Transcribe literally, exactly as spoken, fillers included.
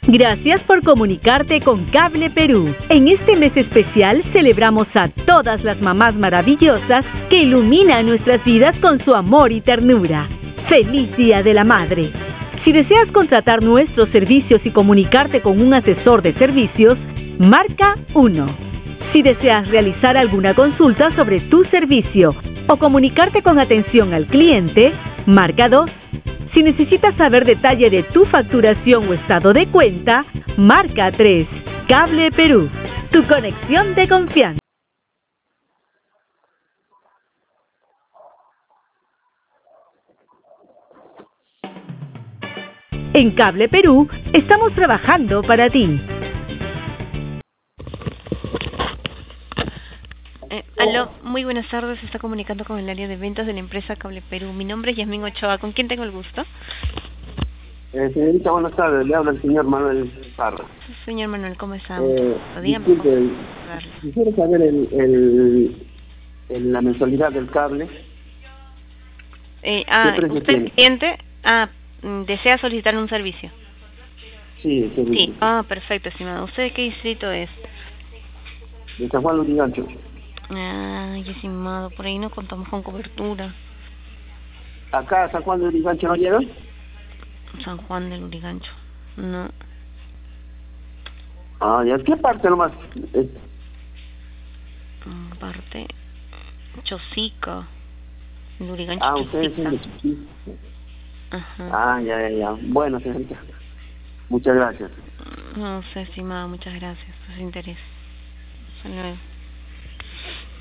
Gracias por comunicarte con Cable Perú. En este mes especial celebramos a todas las mamás maravillosas que iluminan nuestras vidas con su amor y ternura. ¡Feliz Día de la Madre! Si deseas contratar nuestros servicios y comunicarte con un asesor de servicios, marca uno. Si deseas realizar alguna consulta sobre tu servicio o comunicarte con atención al cliente, marca dos. Si necesitas saber detalle de tu facturación o estado de cuenta, marca tres. Cable Perú, tu conexión de confianza. En Cable Perú, estamos trabajando para ti. Eh, aló, muy buenas tardes, se está comunicando con el área de ventas de la empresa Cable Perú. Mi nombre es Yasmín Ochoa, ¿con quién tengo el gusto? Eh, señorita, buenas tardes, le habla el señor Manuel Parra. Señor Manuel, ¿cómo está? Eh, Dígame, disculpe, quisiera saber el, el, el, la mensualidad del cable. Eh, ah, ¿Qué precio ¿usted tiene? cliente? Ah, mm, ¿desea solicitar un servicio? Sí, sí, Sí. Ah, perfecto, estimado. ¿Usted de qué distrito es? de San Juan Lurigancho. Ay, estimado, por ahí no contamos con cobertura. ¿Acá a San Juan de Lurigancho no llegan? San Juan del Urigancho. No. Ah, ¿y a qué parte nomás? Eh, Aparte, Chosica. El Urigancho ah, ustedes Chosica. son de... Ajá. Ah, ya, ya, ya. Bueno, señorita. Muchas gracias. No sé, estimado, muchas gracias por su interés. Hasta luego.